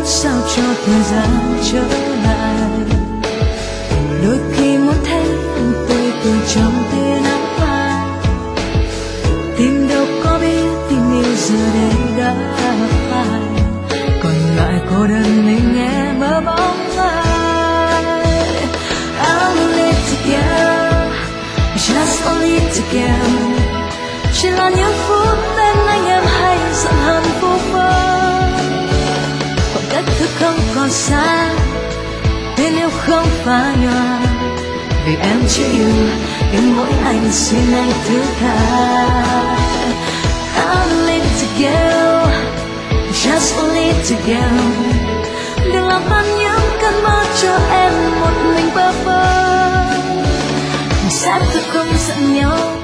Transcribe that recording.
sao cho thời gian trở lại. Đôi khi muốn thấy tôi từ trong tia nắng phai, tim đâu có biết tình yêu giờ đây đã phai, còn lại cô đơn mình em mơ bóng ai. I'll live together, just only together. Chỉ là những phút bên anh em hay dặn hẳn phút mơ, khoảng cách thức không còn xa, nên yêu không phai nhòa. Vì em chưa yêu, nhưng mỗi anh xin anh thứ tha. I'll live together, just only together. Đừng làm tan những cơn mơ cho em một mình bơ vơ. Mình sẽ thức không giận nhau,